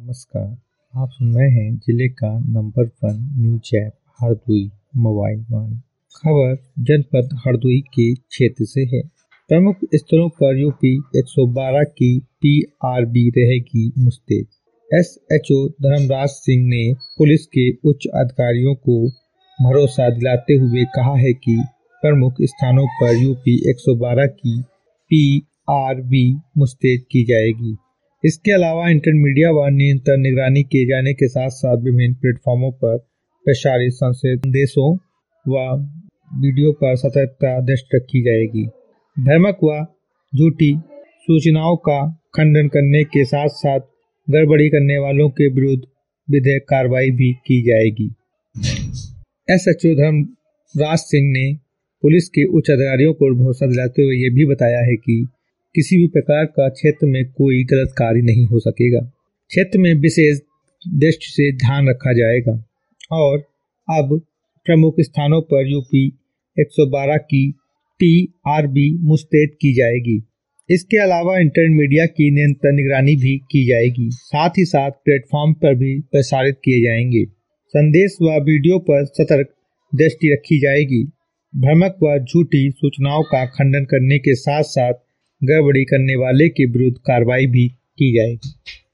नमस्कार। आप सुन रहे हैं जिले का number 1 news app Hardoi mobile Vaani. खबर जनपद हरदोई के क्षेत्र से है। प्रमुख स्थलों पर यूपी 112 की PRB रहेगी मुस्तैद। SHO धर्मराज सिंह ने पुलिस के उच्च अधिकारियों को भरोसा दिलाते हुए कहा है कि प्रमुख स्थानों पर यूपी 112 की PRB मुस्तैद की जाएगी। इसके अलावा इंटरमीडिया व निरंतर निगरानी किए जाने के साथ साथ विभिन्न प्लेटफॉर्मों पर प्रसारित संदेशों व वीडियो पर सतर्कता दृष्टि रखी जाएगी। भ्रामक व झूठी सूचनाओं का खंडन करने के साथ साथ गड़बड़ी करने वालों के विरुद्ध विधिक कार्रवाई भी की जाएगी। SHO धर्मराज सिंह ने पुलिस के उच्च अधिकारियों को भरोसा दिलाते हुए ये भी बताया है कि किसी भी प्रकार का क्षेत्र में कोई गलत कार्य नहीं हो सकेगा। क्षेत्र में विशेष दृष्टि से ध्यान रखा जाएगा और अब प्रमुख स्थानों पर यूपी 112 की PRB मुस्तैद की जाएगी। इसके अलावा इंटरमीडिया की निरंतर निगरानी भी की जाएगी। साथ ही साथ प्लेटफॉर्म पर भी प्रसारित किए जाएंगे। संदेश व वीडियो पर सतर्क दृष्टि रखी जाएगी। भ्रामक व झूठी सूचनाओं का खंडन करने के साथ साथ गड़बड़ी करने वाले के विरुद्ध कार्रवाई भी की जाएगी।